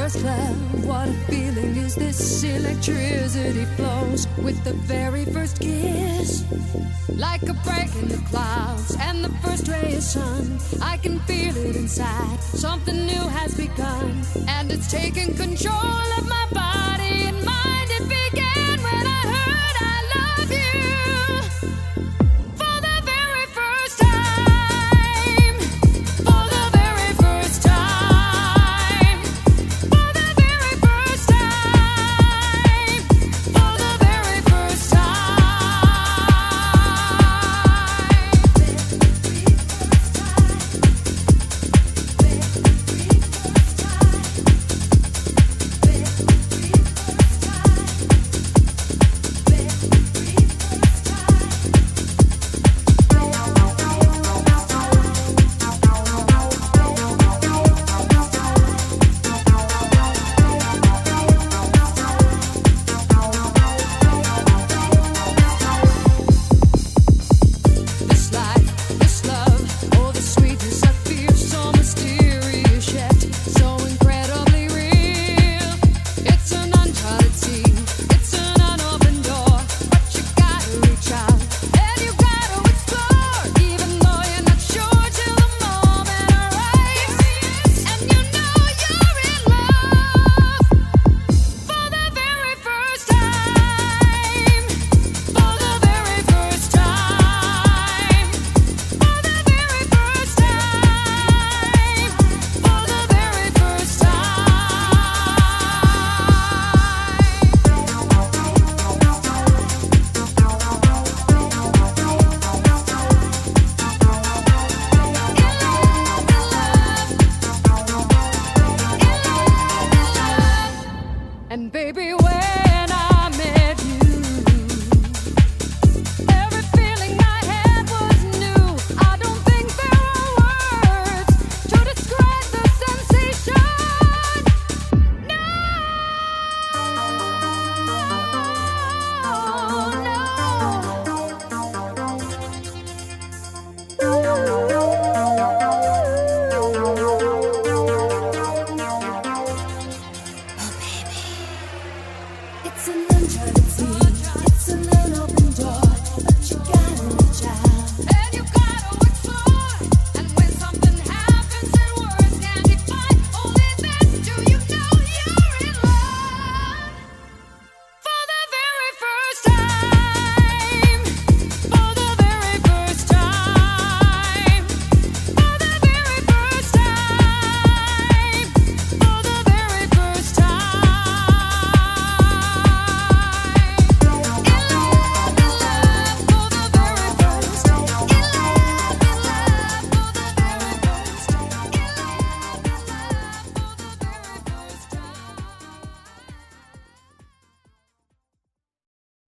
first love, what a feeling is this? Electricity flows with the very first kiss. Like a break in the clouds and the first ray of sun, I can feel it inside, something new has begun. And it's taking control of my body and mind.